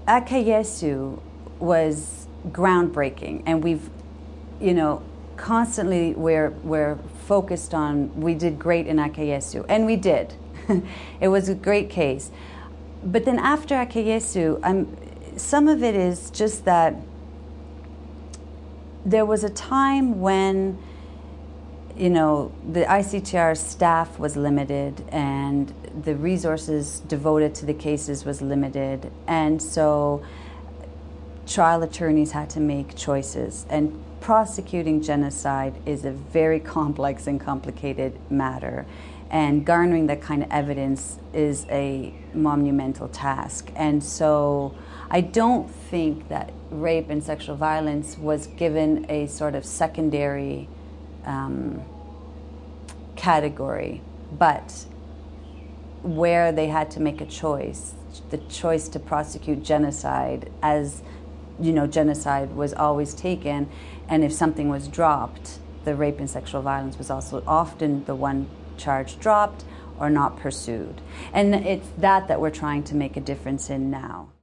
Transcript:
Akayesu was groundbreaking, and we've, constantly we're focused on, we did great in Akayesu, and we did. It was a great case. But then after Akayesu, some of it is just that there was a time when, the ICTR staff was limited and the resources devoted to the cases was limited. And so trial attorneys had to make choices. And prosecuting genocide is a very complex and complicated matter. And garnering that kind of evidence is a monumental task. And so I don't think that rape and sexual violence was given a sort of secondary category, but where they had to make a choice, the choice to prosecute genocide, as genocide was always taken, and if something was dropped, the rape and sexual violence was also often the one charge dropped or not pursued. And it's that we're trying to make a difference in now.